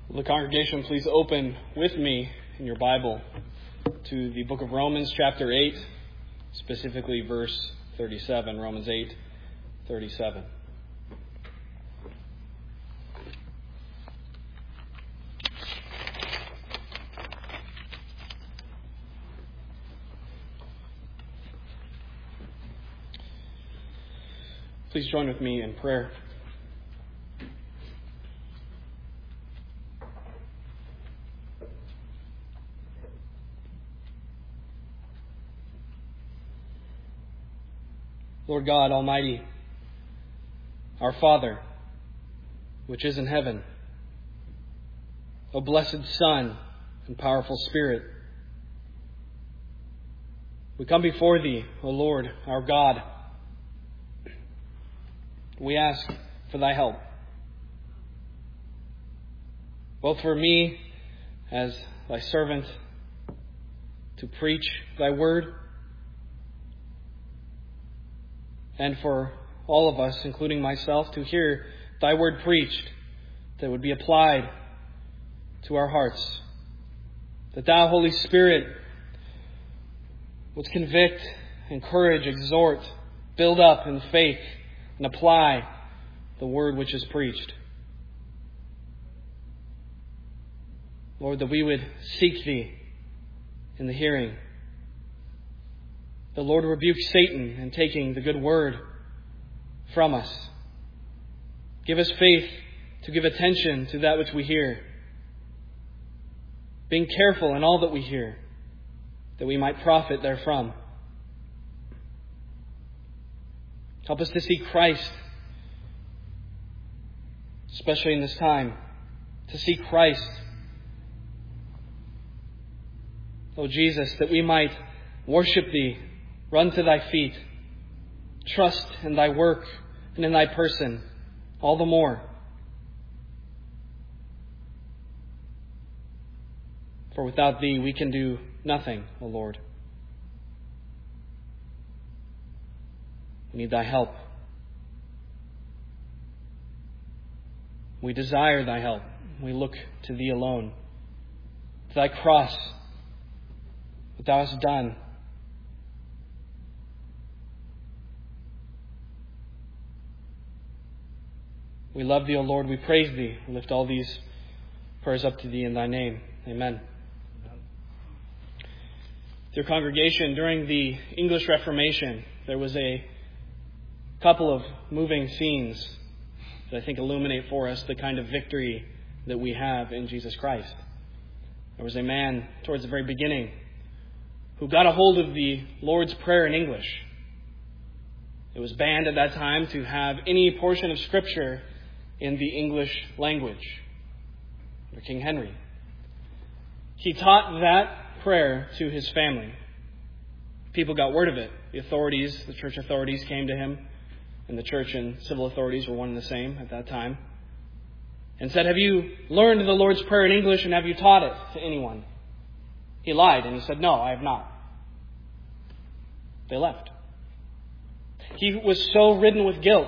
Will the congregation please open with me in your Bible to the book of Romans chapter 8, specifically verse 37, Romans 8, 37. Please join with me in prayer. Lord God Almighty, our Father, which is in heaven, O blessed Son and powerful Spirit, we come before Thee, O Lord, our God. We ask for Thy help, both for me as Thy servant to preach Thy word, and for all of us, including myself, to hear Thy word preached that would be applied to our hearts. That Thou, Holy Spirit, would convict, encourage, exhort, build up in faith, and apply the word which is preached. Lord, that we would seek Thee in the hearing. The Lord rebuke Satan in taking the good word from us. Give us faith to give attention to that which we hear, being careful in all that we hear, that we might profit therefrom. Help us to see Christ, especially in this time, to see Christ, O Jesus, that we might worship Thee, run to Thy feet, trust in Thy work and in Thy person all the more. For without Thee we can do nothing, O Lord. We need Thy help. We desire Thy help. We look to Thee alone, to Thy cross, what Thou hast done. We love Thee, O Lord. We praise Thee. We lift all these prayers up to Thee in Thy name. Amen. Dear congregation, during the English Reformation, there was a couple of moving scenes that I think illuminate for us the kind of victory that we have in Jesus Christ. There was a man towards the very beginning who got a hold of the Lord's Prayer in English. It was banned at that time to have any portion of Scripture in the English language under King Henry. He taught that prayer to his family. People got word of it. The church authorities came to him, and the church and civil authorities were one and the same at that time, and said, "Have you learned the Lord's Prayer in English, and have you taught it to anyone?" He lied, and he said, "No, I have not." They left. He was so ridden with guilt,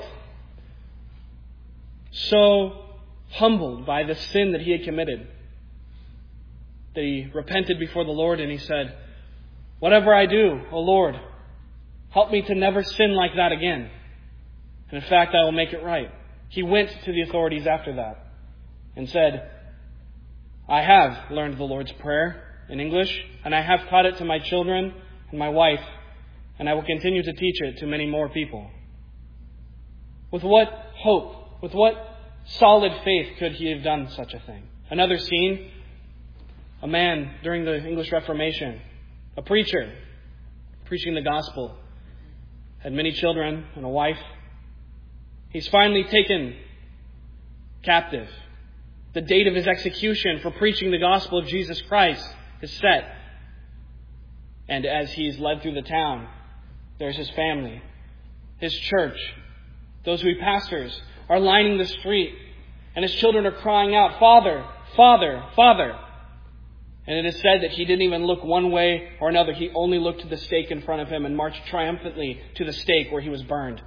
so humbled by the sin that he had committed, that he repented before the Lord and he said, "Whatever I do, O Lord, help me to never sin like that again. And in fact, I will make it right." He went to the authorities after that and said, "I have learned the Lord's Prayer in English, and I have taught it to my children and my wife, and I will continue to teach it to many more people." With what hope, with what solid faith could he have done such a thing? Another scene, a man during the English Reformation, a preacher preaching the gospel, had many children and a wife. He's finally taken captive. The date of his execution for preaching the gospel of Jesus Christ is set. And as he's led through the town, there's his family, his church, those who he pastors are lining the street, and his children are crying out, "Father, Father, Father." And it is said that he didn't even look one way or another. He only looked to the stake in front of him and marched triumphantly to the stake where he was burned.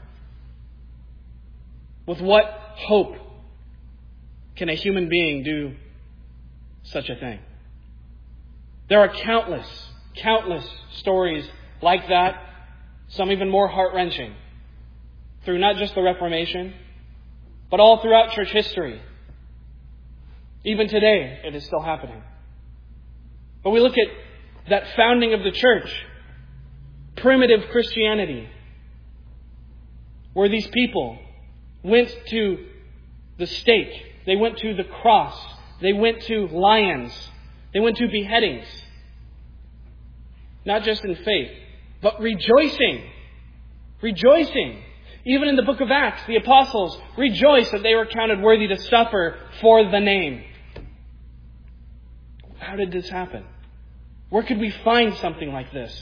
With what hope can a human being do such a thing. There are countless stories like that, some even more heart-wrenching, through not just the Reformation, but all throughout church history. Even today, it is still happening. But we look at that founding of the church, primitive Christianity, where these people went to the stake, they went to the cross, they went to lions, they went to beheadings. Not just in faith, but rejoicing. Rejoicing. Even in the book of Acts, the apostles rejoiced that they were counted worthy to suffer for the name. How did this happen? Where could we find something like this?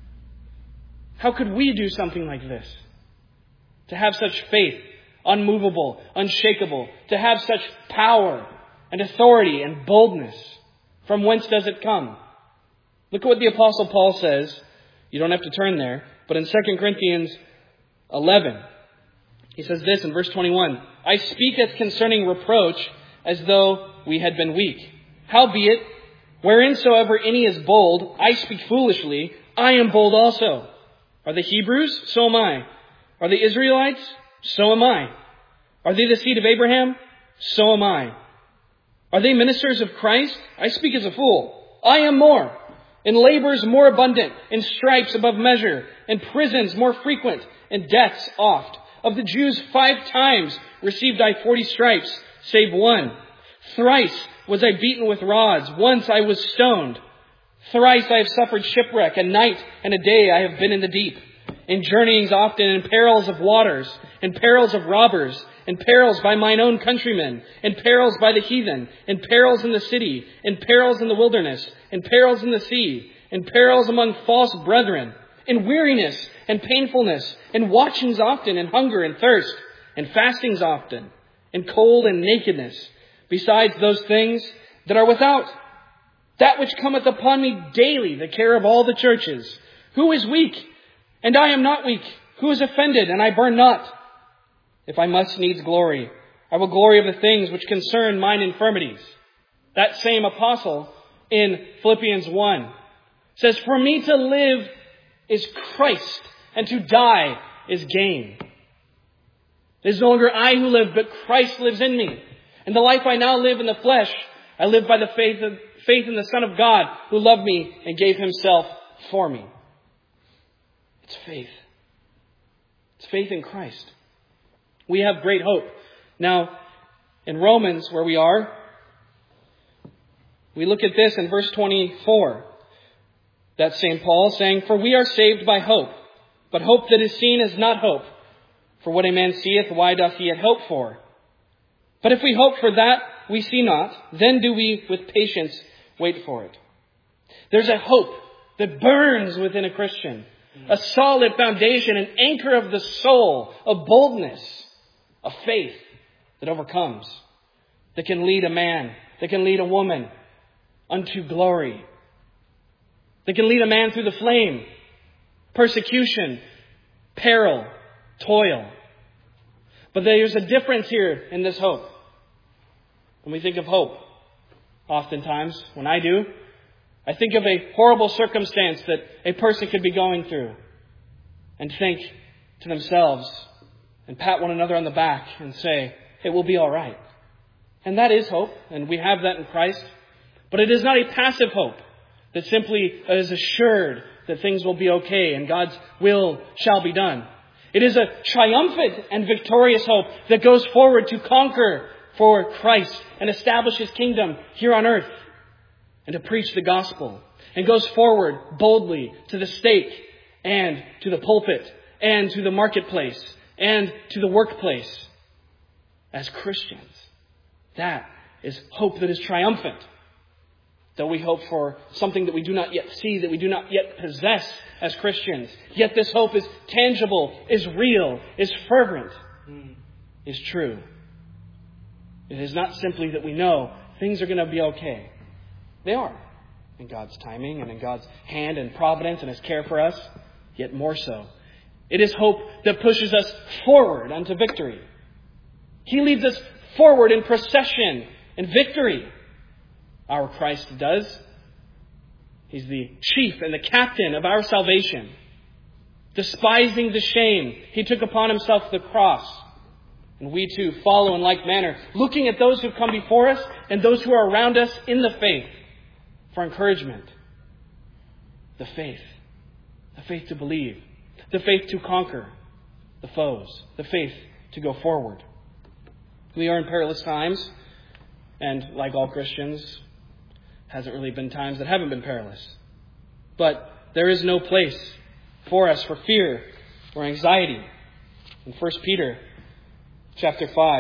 How could we do something like this? To have such faith, unmovable, unshakable, to have such power and authority and boldness. From whence does it come? Look at what the Apostle Paul says. You don't have to turn there, but in 2 Corinthians 11, he says this in verse 21, I speak as concerning reproach as though we had been weak. Howbeit, whereinsoever any is bold, I speak foolishly, I am bold also. Are they Hebrews? So am I. Are they Israelites? So am I. Are they the seed of Abraham? So am I. Are they ministers of Christ? I speak as a fool. I am more. In labors more abundant, in stripes above measure, in prisons more frequent, in deaths oft. Of the Jews 5 times received I 40 stripes, save one. Thrice was I beaten with rods. Once I was stoned. Thrice I have suffered shipwreck. A night and a day I have been in the deep. In journeyings often, in perils of waters, in perils of robbers, in perils by mine own countrymen, in perils by the heathen, in perils in the city, in perils in the wilderness, in perils in the sea, in perils among false brethren, in weariness and painfulness, in watchings often, in hunger and thirst, in fastings often, in cold and nakedness, besides those things that are without. That which cometh upon me daily, the care of all the churches. Who is weak? And I am not weak. Who is offended? And I burn not. If I must needs glory, I will glory of the things which concern mine infirmities. That same apostle in Philippians 1 says, for me to live is Christ, and to die is gain. It is no longer I who live, but Christ lives in me. And the life I now live in the flesh, I live by the faith in the Son of God, who loved me and gave himself for me. It's faith. It's faith in Christ. We have great hope. Now, in Romans, where we are, we look at this in verse 24. That same Paul saying, for we are saved by hope. But hope that is seen is not hope. For what a man seeth, why doth he yet hope for? But if we hope for that we see not, then do we with patience wait for it. There's a hope that burns within a Christian. A solid foundation, an anchor of the soul, a boldness, a faith that overcomes, that can lead a man, that can lead a woman unto glory, that can lead a man through the flame, persecution, peril, toil. But there's a difference here in this hope. When we think of hope, oftentimes, when I do, I think of a horrible circumstance that a person could be going through and think to themselves and pat one another on the back and say, it will be all right. And that is hope, and we have that in Christ. But it is not a passive hope that simply is assured that things will be okay and God's will shall be done. It is a triumphant and victorious hope that goes forward to conquer for Christ and establish His kingdom here on earth, and to preach the gospel, and goes forward boldly to the stake and to the pulpit and to the marketplace and to the workplace as Christians. That is hope that is triumphant. Though we hope for something that we do not yet see, that we do not yet possess as Christians, yet this hope is tangible, is real, is fervent, is true. It is not simply that we know things are going to be okay. They are, in God's timing and in God's hand and providence and His care for us, yet more so. It is hope that pushes us forward unto victory. He leads us forward in procession and victory. our Christ does. He's the chief and the captain of our salvation. Despising the shame, He took upon Himself the cross. And we too follow in like manner, looking at those who have come before us and those who are around us in the faith for encouragement. The faith to believe, the faith to conquer the foes, the faith to go forward. We are in perilous times, and like all Christians, hasn't really been times that haven't been perilous. But there is no place for us for fear or anxiety. In 1 Peter chapter 5,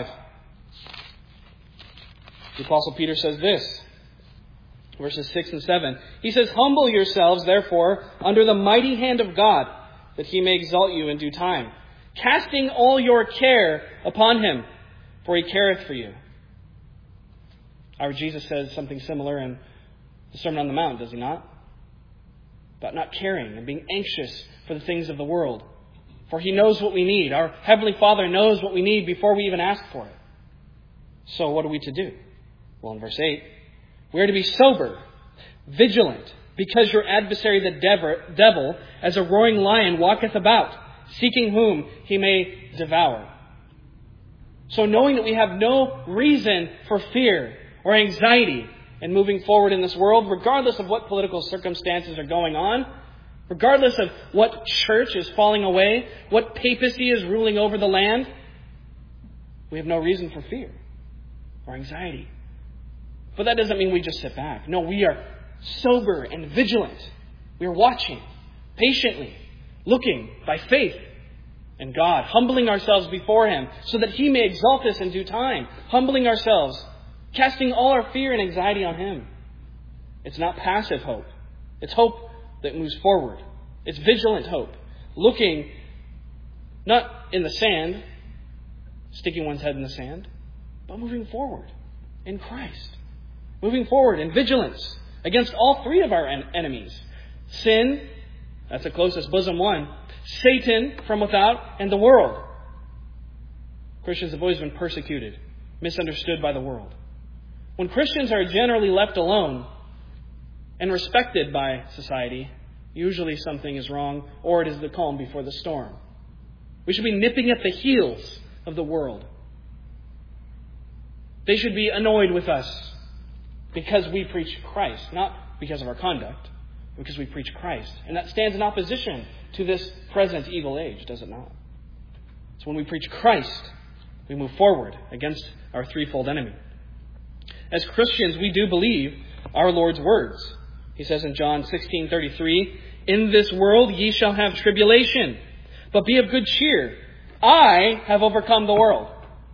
the Apostle Peter says this, verses 6 and 7. He says, "Humble yourselves, therefore, under the mighty hand of God, that He may exalt you in due time, casting all your care upon Him, for He careth for you." Our Jesus says something similar in the Sermon on the Mount, does He not? About not caring and being anxious for the things of the world. For He knows what we need. Our Heavenly Father knows what we need before we even ask for it. So what are we to do? Well, in verse 8, we are to be sober, vigilant, because your adversary the devil, as a roaring lion, walketh about, seeking whom he may devour. So knowing that we have no reason for fear or anxiety in moving forward in this world, regardless of what political circumstances are going on, regardless of what church is falling away, what papacy is ruling over the land, we have no reason for fear or anxiety. But that doesn't mean we just sit back. No, we are sober and vigilant. We are watching, patiently, looking by faith in God, humbling ourselves before Him so that He may exalt us in due time, humbling ourselves, casting all our fear and anxiety on Him. It's not passive hope. It's hope that moves forward. It's vigilant hope, looking not in the sand, sticking one's head in the sand, but moving forward in Christ. Moving forward in vigilance against all three of our enemies. Sin, that's the closest bosom one. Satan from without, and the world. Christians have always been persecuted, misunderstood by the world. When Christians are generally left alone and respected by society, usually something is wrong, or it is the calm before the storm. We should be nipping at the heels of the world. They should be annoyed with us because we preach Christ, not because of our conduct, because we preach Christ. And that stands in opposition to this present evil age, does it not? So when we preach Christ, we move forward against our threefold enemy. As Christians, we do believe our Lord's words. He says in John 16:33, "In this world ye shall have tribulation, but be of good cheer. I have overcome the world."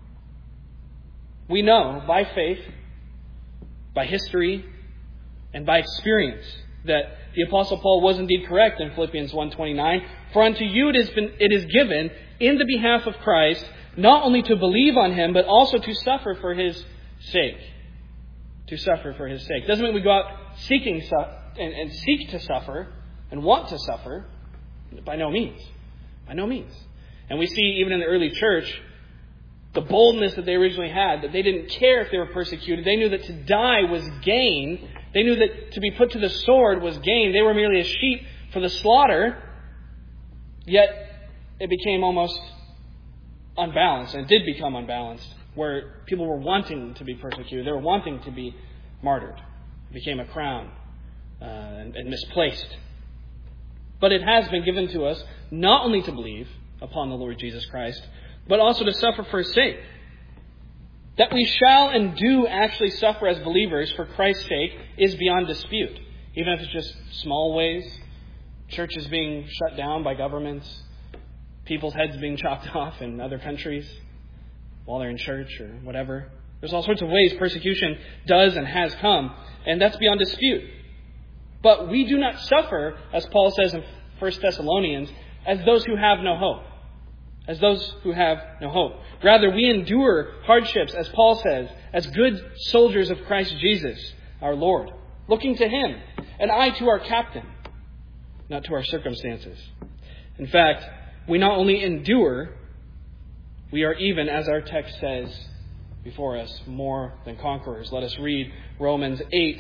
We know by faith, by history, and by experience that the Apostle Paul was indeed correct in Philippians 1:29. "For unto you it is given in the behalf of Christ, not only to believe on Him, but also to suffer for His sake." To suffer for His sake. Doesn't mean we go out seeking and seek to suffer and want to suffer. By no means. By no means. And we see even in the early church, the boldness that they originally had, that they didn't care if they were persecuted. They knew that to die was gain. They knew that to be put to the sword was gain. They were merely a sheep for the slaughter. Yet it became almost unbalanced, and it did become unbalanced, where people were wanting to be persecuted. They were wanting to be martyred. It became a crown and misplaced. But it has been given to us not only to believe upon the Lord Jesus Christ, but also to suffer for His sake. That we shall and do actually suffer as believers for Christ's sake is beyond dispute. Even if it's just small ways, churches being shut down by governments, people's heads being chopped off in other countries while they're in church or whatever. There's all sorts of ways persecution does and has come, and that's beyond dispute. But we do not suffer, as Paul says in 1 Thessalonians, as those who have no hope. As those who have no hope. Rather, we endure hardships, as Paul says, as good soldiers of Christ Jesus, our Lord, looking to Him, an eye to our captain, not to our circumstances. In fact, we not only endure, we are even, as our text says, before us more than conquerors. Let us read Romans 8,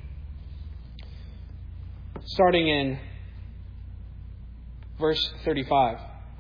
starting in verse 35.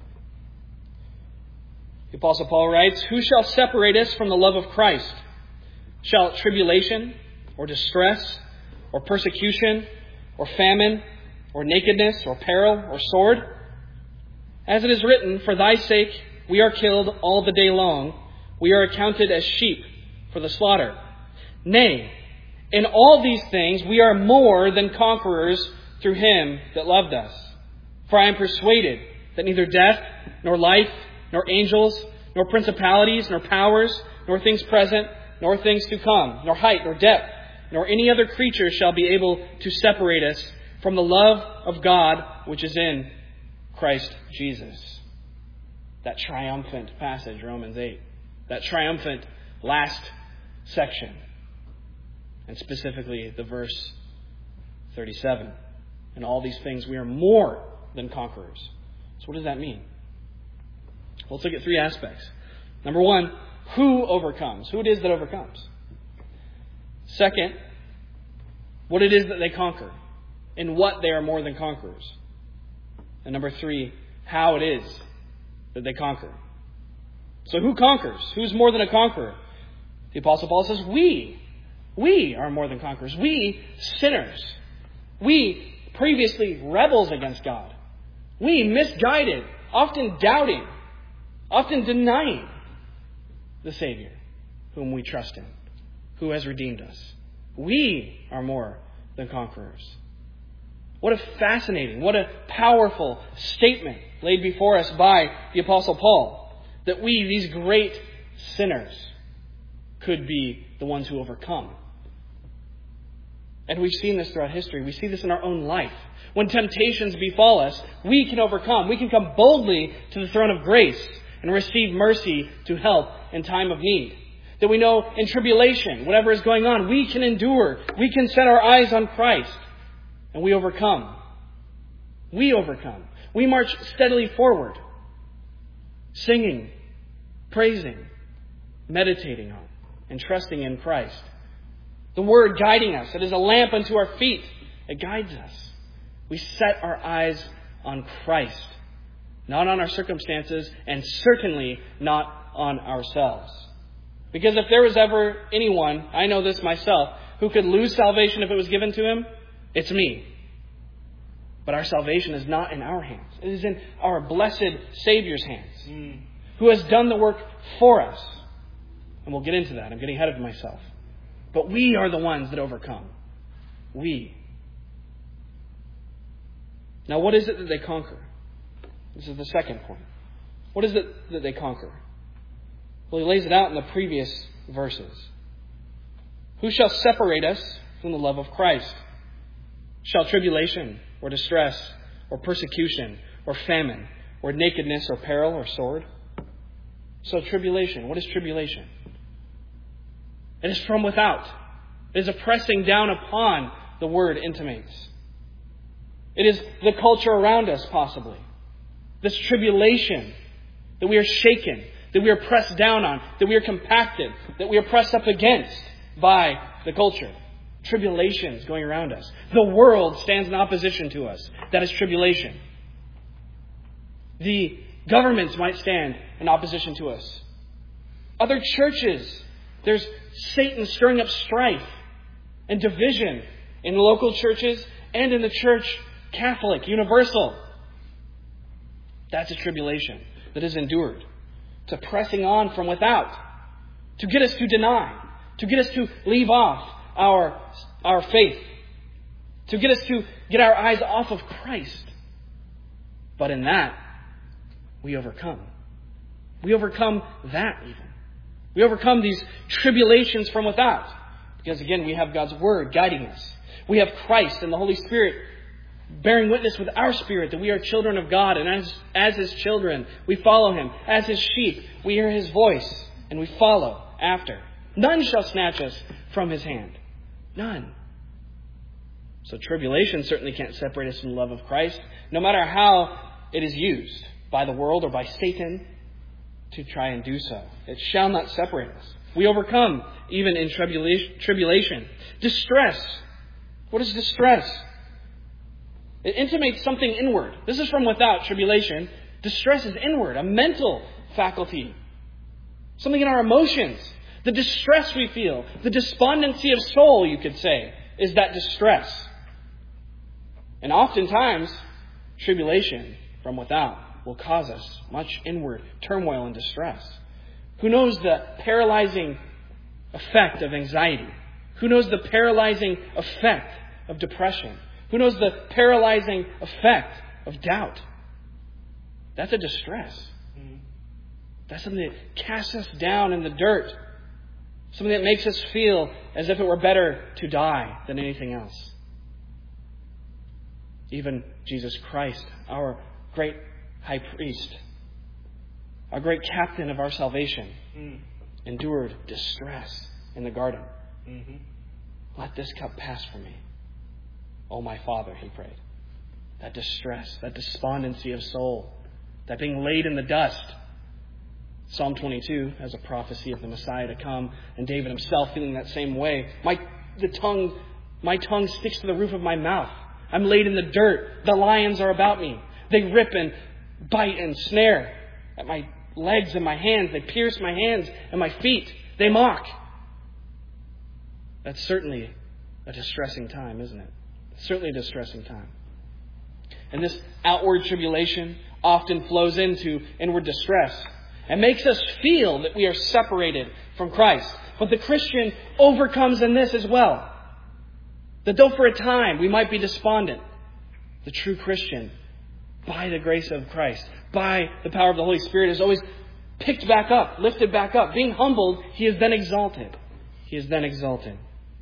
The Apostle Paul writes, "Who shall separate us from the love of Christ? Shall tribulation, or distress, or persecution, or famine, or nakedness, or peril, or sword? As it is written, for thy sake we are killed all the day long. We are accounted as sheep for the slaughter. Nay, in all these things we are more than conquerors through him that loved us. For I am persuaded that neither death, nor life, nor angels, nor principalities, nor powers, nor things present, nor things to come, nor height, nor depth, nor any other creature shall be able to separate us from the love of God which is in Christ Jesus." That triumphant passage, Romans 8. That triumphant last section. And specifically the verse 37. In all these things we are more than conquerors. So what does that mean? Well, let's look at three aspects. Number one, who overcomes? Who it is that overcomes. Second, what it is that they conquer. In what they are more than conquerors. And number three, how it is that they conquer. So who conquers? Who's more than a conqueror? The Apostle Paul says, we are more than conquerors. We, sinners. We, previously rebels against God. We, misguided, often doubting, often denying the Savior whom we trust in, who has redeemed us. We are more than conquerors. What a fascinating, what a powerful statement laid before us by the Apostle Paul. That we, these great sinners, could be the ones who overcome. And we've seen this throughout history. We see this in our own life. When temptations befall us, we can overcome. We can come boldly to the throne of grace and receive mercy to help in time of need. That we know in tribulation, whatever is going on, we can endure. We can set our eyes on Christ. And we overcome. We overcome. We march steadily forward. Singing, praising, meditating on, and trusting in Christ. The Word guiding us. It is a lamp unto our feet. It guides us. We set our eyes on Christ. Not on our circumstances, and certainly not on ourselves. Because if there was ever anyone, I know this myself, who could lose salvation if it was given to him, it's me. But our salvation is not in our hands. It is in our blessed Savior's hands, who has done the work for us. And we'll get into that. I'm getting ahead of myself. But we are the ones that overcome. We. Now, what is it that they conquer? This is the second point. What is it that they conquer? Well, he lays it out in the previous verses. Who shall separate us from the love of Christ? Shall tribulation, or distress, or persecution, or famine, or nakedness, or peril, or sword? So tribulation. What is tribulation? It is from without. It is a pressing down upon, the word intimates. It is the culture around us, possibly. This tribulation that we are shaken, that we are pressed down on, that we are compacted, that we are pressed up against by the culture. Tribulations going around us. The world stands in opposition to us. That is tribulation. The governments might stand in opposition to us. Other churches. There's Satan stirring up strife and division in local churches and in the church Catholic, universal. That's a tribulation that is endured. To pressing on from without. To get us to deny. To get us to leave off our faith. To get us to get our eyes off of Christ. But in that, we overcome. We overcome that even. We overcome these tribulations from without. Because again, we have God's Word guiding us. We have Christ and the Holy Spirit bearing witness with our spirit that we are children of God. And as His children, we follow Him. As His sheep, we hear His voice and we follow after. None shall snatch us from His hand. None. So tribulation certainly can't separate us from the love of Christ, no matter how it is used by the world or by Satan to try and do so. It shall not separate us. we overcome even in tribulation. Distress. What is distress? It intimates something inward. This is from without, tribulation. Distress is inward, a mental faculty. Something in our emotions. The distress we feel, the despondency of soul, you could say, is that distress. And oftentimes, tribulation from without will cause us much inward turmoil and distress. Who knows the paralyzing effect of anxiety? Who knows the paralyzing effect of depression? Who knows the paralyzing effect of doubt? That's a distress. That's something that casts us down in the dirt. Something that makes us feel as if it were better to die than anything else. Even Jesus Christ, our great high priest, our great captain of our salvation, endured distress in the garden. Let this cup pass from me. Oh, my Father, he prayed. That distress, that despondency of soul, that being laid in the dust. Psalm 22 has a prophecy of the Messiah to come, and David himself feeling that same way. My tongue sticks to the roof of my mouth. I'm laid in the dirt. The lions are about me. They rip and bite and snare at my legs and my hands. They pierce my hands and my feet. They mock. That's certainly a distressing time, isn't it? Certainly a distressing time. And this outward tribulation often flows into inward distress and makes us feel that we are separated from Christ. But the Christian overcomes in this as well. That though for a time we might be despondent, the true Christian, by the grace of Christ, by the power of the Holy Spirit, is always picked back up, lifted back up. Being humbled, he is then exalted. He is then exalted.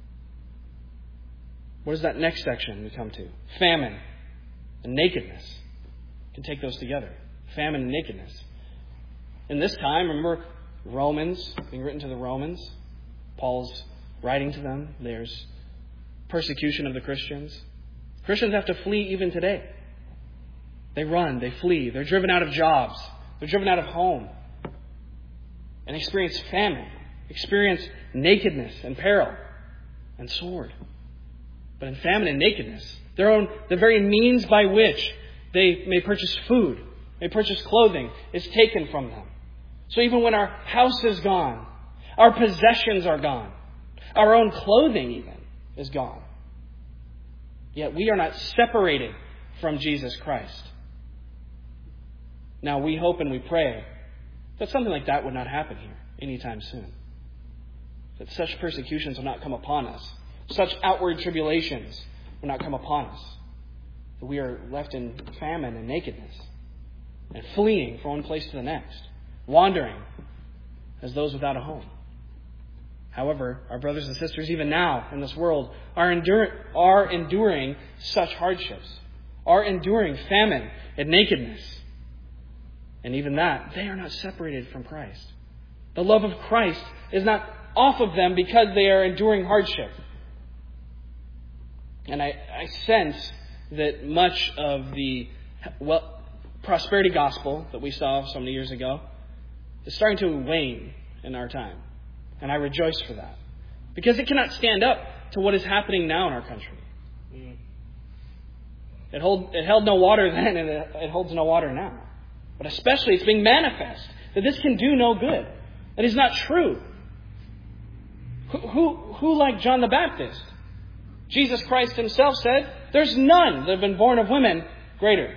What is that next section we come to? Famine and nakedness. You can take those together. Famine and nakedness. In this time, remember Romans, being written to the Romans. Paul's writing to them. There's persecution of the Christians. Christians have to flee even today. They run, they flee. They're driven out of jobs. They're driven out of home. And experience famine. Experience nakedness and peril and sword. But in famine and nakedness, the very means by which they may purchase food, may purchase clothing, is taken from them. So even when our house is gone, our possessions are gone, our own clothing even is gone. Yet we are not separated from Jesus Christ. Now we hope and we pray that something like that would not happen here anytime soon. That such persecutions will not come upon us. Such outward tribulations will not come upon us. That we are left in famine and nakedness and fleeing from one place to the next, wandering as those without a home. However, our brothers and sisters, even now in this world, are enduring such hardships, are enduring famine and nakedness. And even that, they are not separated from Christ. The love of Christ is not off of them because they are enduring hardship. And I sense that much of the prosperity gospel that we saw so many years ago is starting to wane in our time. And I rejoice for that. Because it cannot stand up to what is happening now in our country. It held no water then, and it holds no water now. But especially it's being manifest that this can do no good. That is not true. Who like John the Baptist? Jesus Christ himself said, there's none that have been born of women greater.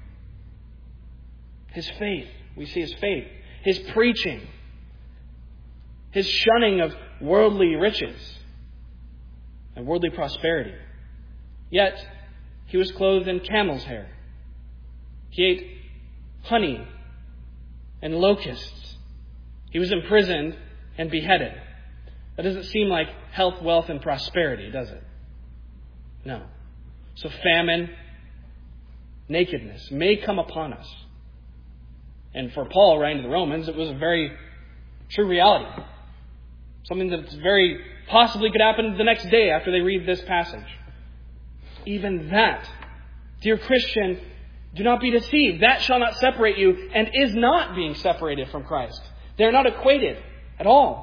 His faith, we see his faith, his preaching, his shunning of worldly riches and worldly prosperity. Yet, he was clothed in camel's hair. He ate honey and locusts. He was imprisoned and beheaded. That doesn't seem like health, wealth, and prosperity, does it? No. So famine, nakedness may come upon us. And for Paul, writing to the Romans, it was a very true reality. Something that's very possibly could happen the next day after they read this passage. Even that, dear Christian, do not be deceived. That shall not separate you and is not being separated from Christ. They are not equated at all.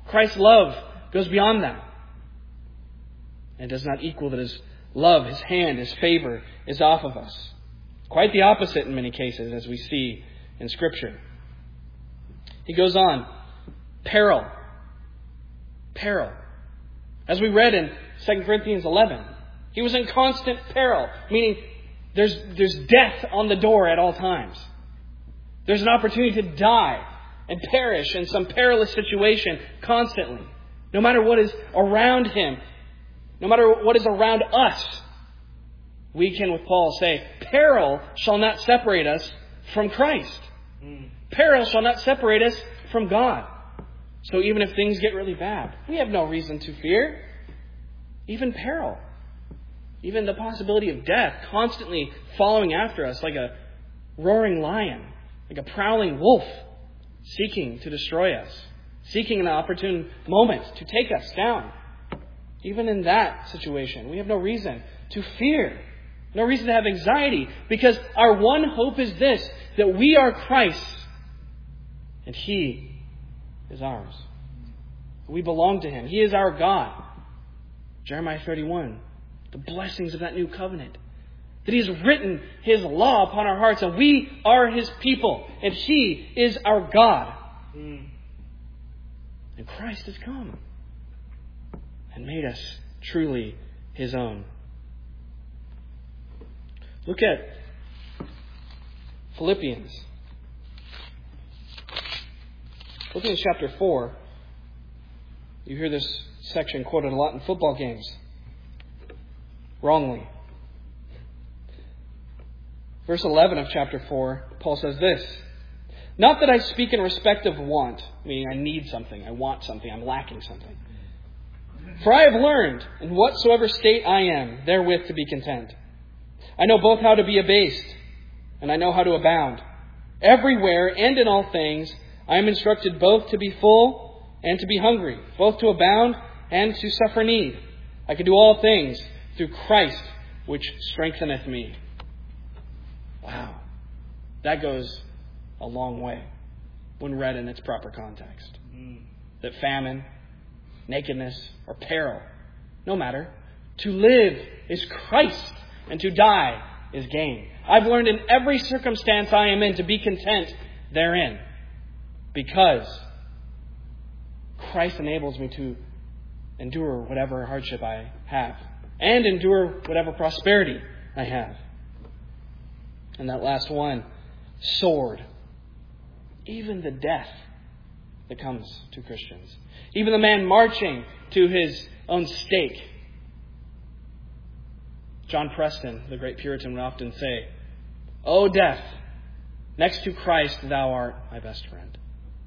Christ's love goes beyond that. And does not equal that His love, His hand, His favor is off of us. Quite the opposite in many cases, as we see in Scripture. He goes on. Peril. Peril. As we read in 2 Corinthians 11, he was in constant peril, meaning there's death on the door at all times. There's an opportunity to die and perish in some perilous situation constantly. No matter what is around him, no matter what is around us, we can, with Paul, say, peril shall not separate us from Christ. Peril shall not separate us from God. So even if things get really bad, we have no reason to fear. Even peril. Even the possibility of death constantly following after us like a roaring lion, like a prowling wolf, seeking to destroy us, seeking an opportune moment to take us down. Even in that situation, we have no reason to fear, no reason to have anxiety, because our one hope is this, that we are Christ's and He is ours. We belong to Him. He is our God. Jeremiah 31, the blessings of that new covenant. That He has written His law upon our hearts, and we are His people, and He is our God. And Christ has come and made us truly His own. Look at Philippians. Philippians chapter 4. You hear this section quoted a lot in football games. Wrongly. Verse 11 of chapter 4, Paul says this. Not that I speak in respect of want, meaning I need something, I want something, I'm lacking something. For I have learned, in whatsoever state I am, therewith to be content. I know both how to be abased, and I know how to abound. Everywhere and in all things, I am instructed both to be full and to be hungry, both to abound and to suffer need. I can do all things through Christ, which strengtheneth me. Wow. That goes a long way when read in its proper context. That famine, nakedness, or peril, no matter, to live is Christ, and to die is gain. I've learned in every circumstance I am in to be content therein, because Christ enables me to endure whatever hardship I have, and endure whatever prosperity I have. And that last one, sword. Even the death that comes to Christians. Even the man marching to his own stake. John Preston, the great Puritan, would often say, O death, next to Christ thou art my best friend.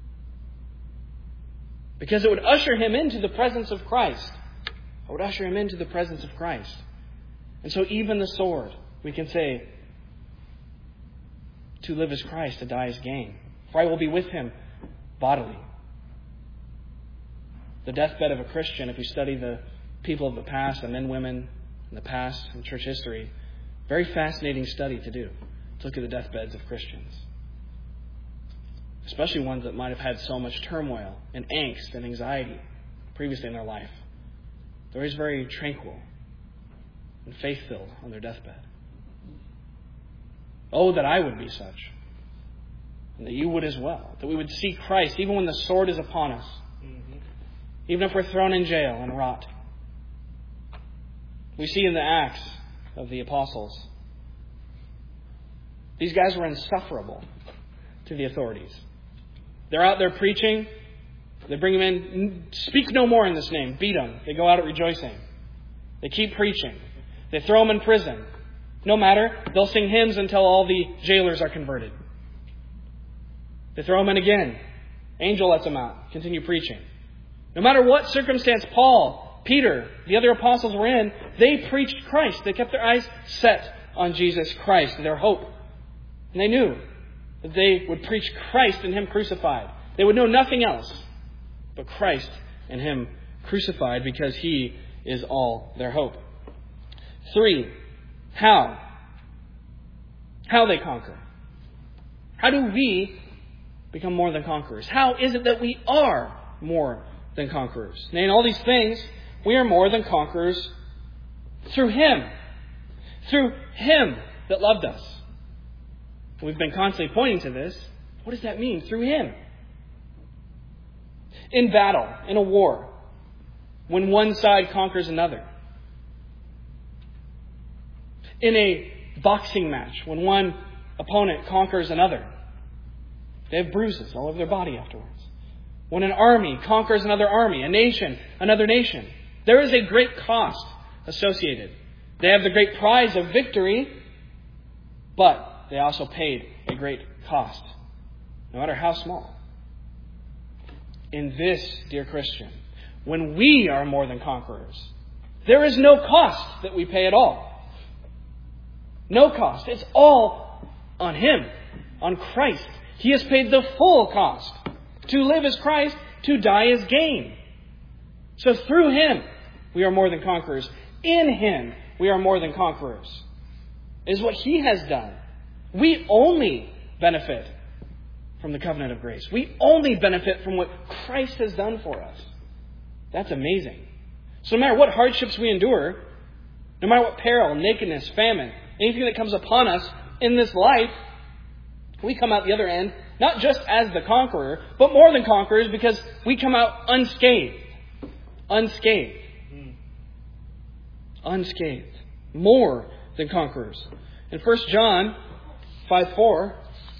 Because it would usher him into the presence of Christ. It would usher him into the presence of Christ. And so even the sword, we can say, to live as Christ, to die as gain. For I will be with Him bodily. The deathbed of a Christian, if you study the people of the past, the men, women in the past in church history, very fascinating study to do. To look at the deathbeds of Christians. Especially ones that might have had so much turmoil and angst and anxiety previously in their life. They're always very tranquil and faith-filled on their deathbed. Oh, that I would be such. And that you would as well. That we would see Christ even when the sword is upon us. Even if we're thrown in jail and rot. We see in the Acts of the Apostles, these guys were insufferable to the authorities. They're out there preaching. They bring them in. Speak no more in this name. Beat them. They go out rejoicing. They keep preaching. They throw them in prison. No matter. They'll sing hymns until all the jailers are converted. They throw them in again. Angel lets them out. Continue preaching. No matter what circumstance Paul, Peter, the other apostles were in, they preached Christ. They kept their eyes set on Jesus Christ, their hope. And they knew that they would preach Christ and Him crucified. They would know nothing else but Christ and Him crucified, because He is all their hope. 3. How? How they conquer. How do we become more than conquerors? How is it that we are more than conquerors. Nay, in all these things, we are more than conquerors through Him. Through Him that loved us. We've been constantly pointing to this. What does that mean? Through Him. In battle, in a war, when one side conquers another. In a boxing match, when one opponent conquers another. They have bruises all over their body afterwards. When an army conquers another army, a nation, another nation, there is a great cost associated. They have the great prize of victory, but they also paid a great cost, no matter how small. In this, dear Christian, when we are more than conquerors, there is no cost that we pay at all. No cost. It's all on Him, on Christ. He has paid the full cost. To live is Christ, to die is gain. So through Him, we are more than conquerors. In Him, we are more than conquerors. It is what He has done. We only benefit from the covenant of grace. We only benefit from what Christ has done for us. That's amazing. So no matter what hardships we endure, no matter what peril, nakedness, famine, anything that comes upon us in this life, we come out the other end, not just as the conqueror, but more than conquerors, because we come out unscathed. Unscathed. Unscathed. More than conquerors. In 1 John 5:4,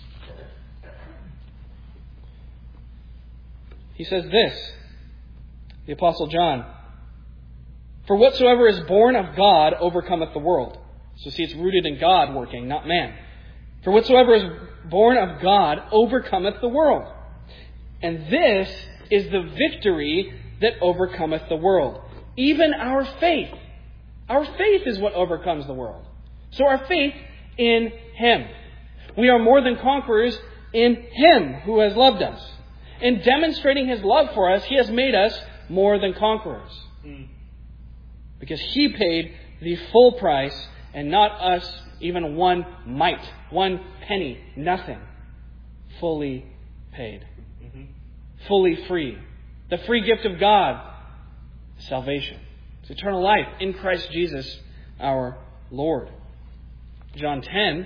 he says this, the Apostle John, "For whatsoever is born of God overcometh the world." So see, it's rooted in God working, not man. "For whatsoever is born of God overcometh the world. And this is the victory that overcometh the world, even our faith." Our faith is what overcomes the world. So our faith in Him. We are more than conquerors in Him who has loved us. In demonstrating His love for us, He has made us more than conquerors. Because He paid the full price, and not us even one mite, one penny, nothing. Fully paid. Fully free. The free gift of God, salvation. It's eternal life in Christ Jesus our Lord. John 10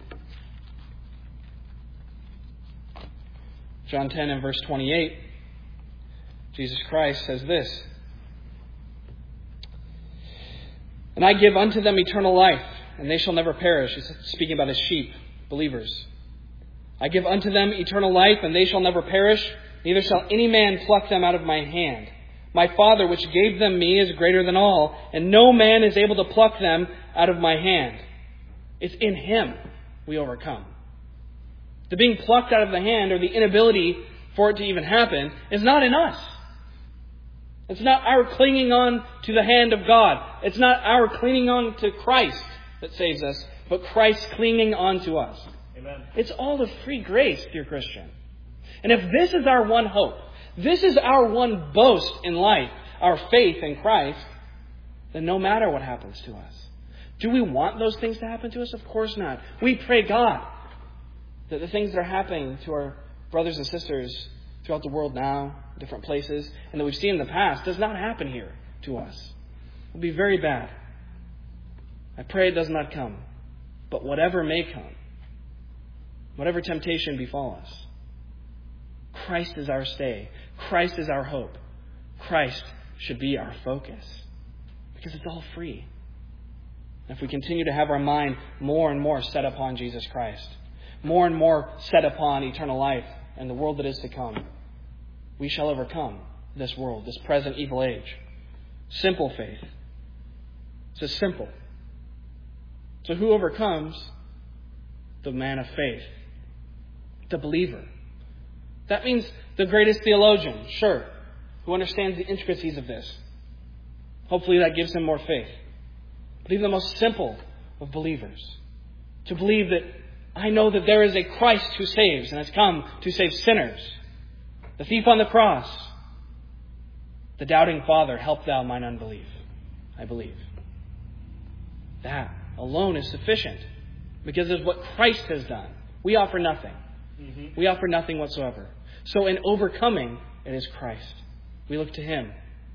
and verse 28, Jesus Christ says this, "And I give unto them eternal life, and they shall never perish." He's speaking about His sheep, believers. "I give unto them eternal life, and they shall never perish, neither shall any man pluck them out of my hand. My Father which gave them me is greater than all, and no man is able to pluck them out of my hand." It's in Him we overcome. The being plucked out of the hand, or the inability for it to even happen, is not in us. It's not our clinging on to the hand of God. It's not our clinging on to Christ that saves us, but Christ clinging on to us. Amen. It's all of free grace, dear Christian. And if this is our one hope, this is our one boast in life, our faith in Christ, then no matter what happens to us. Do we want those things to happen to us? Of course not. We pray God that the things that are happening to our brothers and sisters throughout the world now, different places, and that we've seen in the past, does not happen here to us. It will be very bad. I pray it does not come. But whatever may come, whatever temptation befall us, Christ is our stay. Christ is our hope. Christ should be our focus. Because it's all free. If we continue to have our mind more and more set upon Jesus Christ, more and more set upon eternal life and the world that is to come, we shall overcome this world, this present evil age. Simple faith. It's just simple. So who overcomes? The man of faith. The believer. That means the greatest theologian, sure, who understands the intricacies of this. Hopefully that gives him more faith. But even the most simple of believers. To believe that I know that there is a Christ who saves and has come to save sinners. The thief on the cross. The doubting father, help thou mine unbelief. I believe. That alone is sufficient. Because of what Christ has done. We offer nothing. We offer nothing whatsoever. So in overcoming, it is Christ. We look to Him.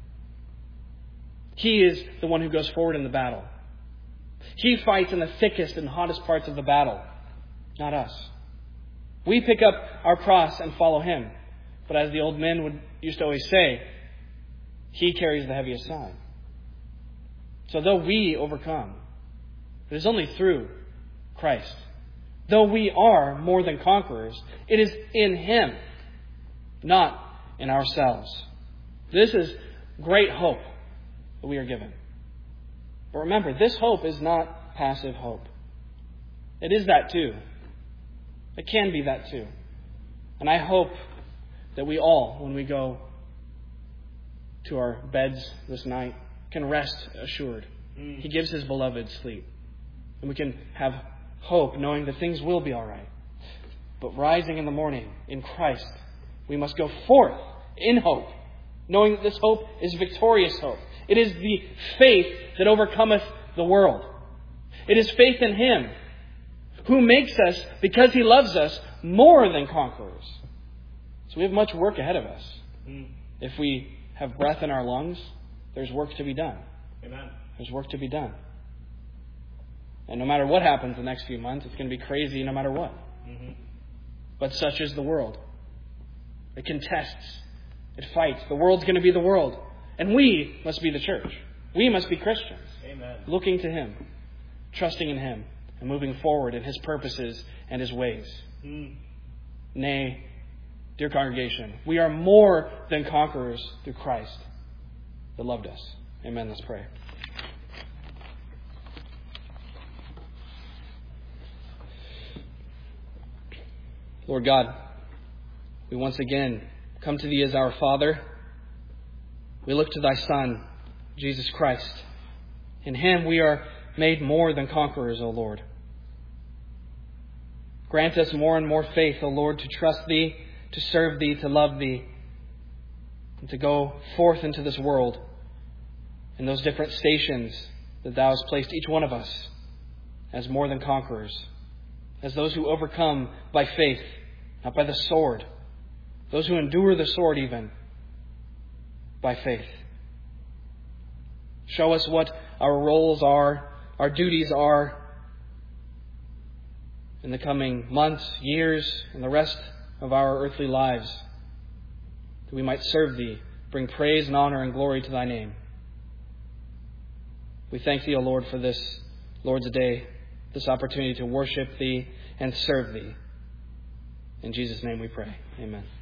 He is the one who goes forward in the battle. He fights in the thickest and hottest parts of the battle, not us. We pick up our cross and follow Him. But as the old men used to always say, He carries the heaviest side. So though we overcome, it is only through Christ. Though we are more than conquerors, it is in Him, not in ourselves. This is great hope that we are given. But remember, this hope is not passive hope. It is that too. It can be that too. And I hope that we all, when we go to our beds this night, can rest assured. He gives His beloved sleep. And we can have hope knowing that things will be all right. But rising in the morning in Christ, we must go forth in hope, knowing that this hope is victorious hope. It is the faith that overcometh the world. It is faith in Him who makes us, because He loves us, more than conquerors. So we have much work ahead of us. If we have breath in our lungs, there's work to be done. Amen. There's work to be done. And no matter what happens the next few months, it's going to be crazy no matter what. But such is the world. It contests. It fights. The world's going to be the world. And we must be the church. We must be Christians. Amen. Looking to Him, trusting in Him, and moving forward in His purposes and His ways. Nay, dear congregation, we are more than conquerors through Christ that loved us. Amen. Let's pray. Lord God, we once again come to Thee as our Father. We look to Thy Son, Jesus Christ. In Him we are made more than conquerors, O Lord. Grant us more and more faith, O Lord, to trust Thee, to serve Thee, to love Thee, and to go forth into this world in those different stations that Thou hast placed each one of us as more than conquerors, as those who overcome by faith, not by the sword, those who endure the sword even by faith. Show us what our roles are, our duties are in the coming months, years, and the rest of our earthly lives, that we might serve Thee, bring praise and honor and glory to Thy name. We thank Thee, O Lord, for this Lord's Day, this opportunity to worship Thee and serve Thee. In Jesus' name we pray. Amen.